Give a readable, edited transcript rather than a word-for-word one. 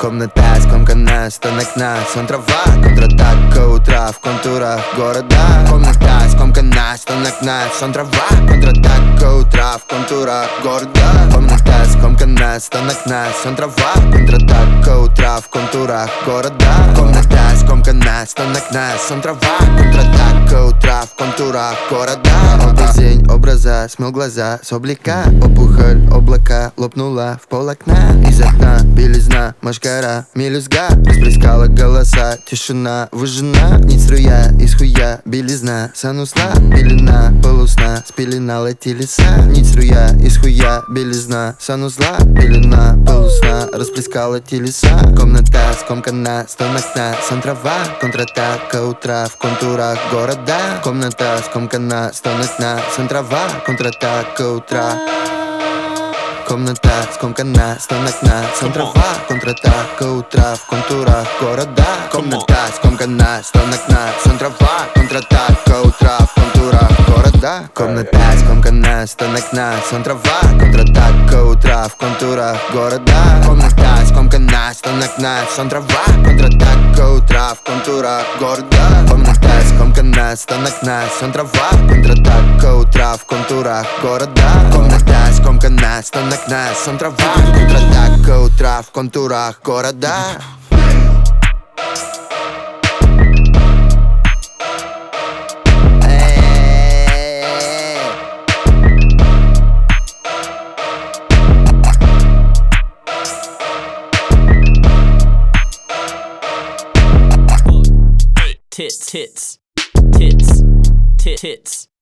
Комната, скомканная, стон окна, сон трава, контратака утра в контурах города. Комната, скомканная, стон окна, сон трава, контратака утра в контурах города. Комната, скомканная, стон окна, сон трава, контратака утра в контурах города. Комната, скомканная, стон окна, сон трава, контратака утра в контурах города. Образень образа смыл глаза с облика, опухоль облака лопнула в пол окна. Из окна белизна, машкара, мелюзга, расплескала голоса, тишина выжжена. Нить струя из хуя, белизна, санусла, пелена, полусна, спеленала телеса. Нить струя из хуя, белизна, санузла, пелена, полусна, расплескала телеса. Комната скомкана, стон окна, сон трава, контратака утра в контурах города. Комната скомкана, стон окна, сон трава, контратака утра. Комната скомкана, стон окна, сон трава, контратака утра в контурах города. Комната скомкана, стон окна, сон трава, контратака утра в контурах города. Комната скомкана, стон окна, сон трава, контратака утра в контурах города. Комната скомкана, стон окна, сон трава, контратака утра в контурах города. Комната скомкана, стон окна, сон трава, контратака утра в контурах города. Комната скомкана, стон окна, сон трава, контратака утра в контурах города. Tits, tits, tits, tits.